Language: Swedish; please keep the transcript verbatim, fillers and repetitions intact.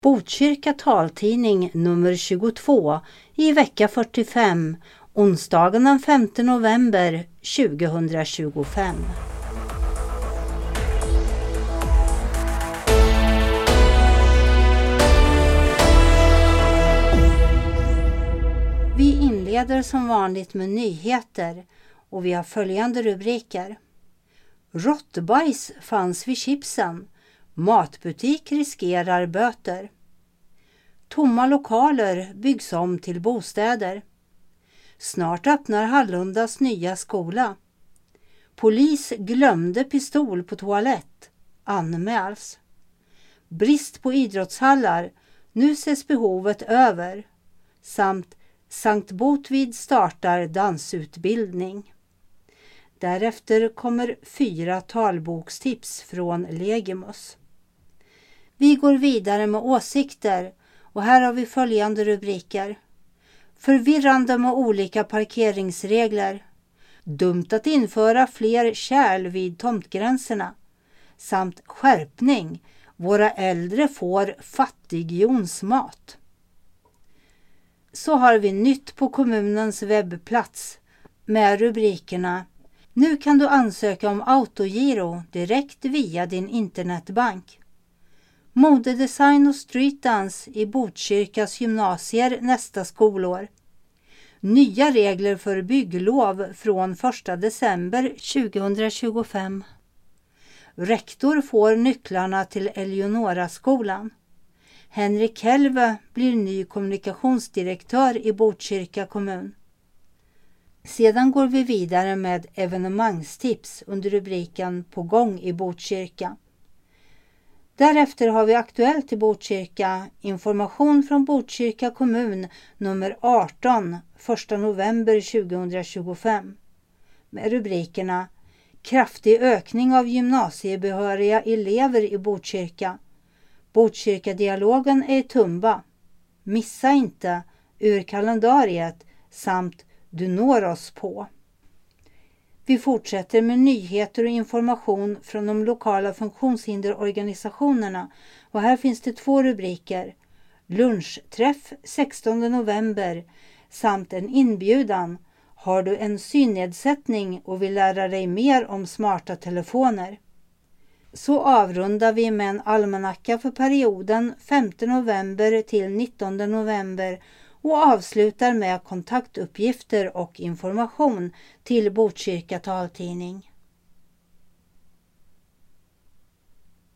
Botkyrka taltidning nummer tjugotvå i vecka fyrtiofem, onsdagen den femte november tjugohundratjugofem. Vi inleder som vanligt med nyheter och vi har följande rubriker. Råttbajs fanns vid chipsen. Matbutik riskerar böter. Tomma lokaler byggs om till bostäder. Snart öppnar Hallundas nya skola. Polis glömde pistol på toalett. Anmäls. Brist på idrottshallar. Nu ses behovet över. Samt Sankt Botvid startar dansutbildning. Därefter kommer fyra talbokstips från Legimus. Vi går vidare med åsikter och här har vi följande rubriker. Förvirrande med olika parkeringsregler. Dumt att införa fler kärl vid tomtgränserna. Samt skärpning. Våra äldre får fattigjonsmat. Så har vi nytt på kommunens webbplats med rubrikerna. Nu kan du ansöka om autogiro direkt via din internetbank. Modedesign och streetdance i Botkyrkas gymnasier nästa skolår. Nya regler för bygglov från första december tjugohundratjugofem. Rektor får nycklarna till Eleonoraskolan. Henrik Helve blir ny kommunikationsdirektör i Botkyrka kommun. Sedan går vi vidare med evenemangstips under rubriken På gång i Botkyrka. Därefter har vi aktuellt i Botkyrka information från Botkyrka kommun nummer arton första november tjugohundratjugofem med rubrikerna Kraftig ökning av gymnasiebehöriga elever i Botkyrka. Botkyrka-dialogen är i Tumba. Missa inte ur kalendariet samt Du når oss på. Vi fortsätter med nyheter och information från de lokala funktionshinderorganisationerna och här finns det två rubriker. Lunchträff sextonde november samt en inbjudan. Har du en synnedsättning och vill lära dig mer om smarta telefoner? Så avrundar vi med en almanacka för perioden femte november till nittonde november och avslutar med kontaktuppgifter och information till Botkyrka taltidning.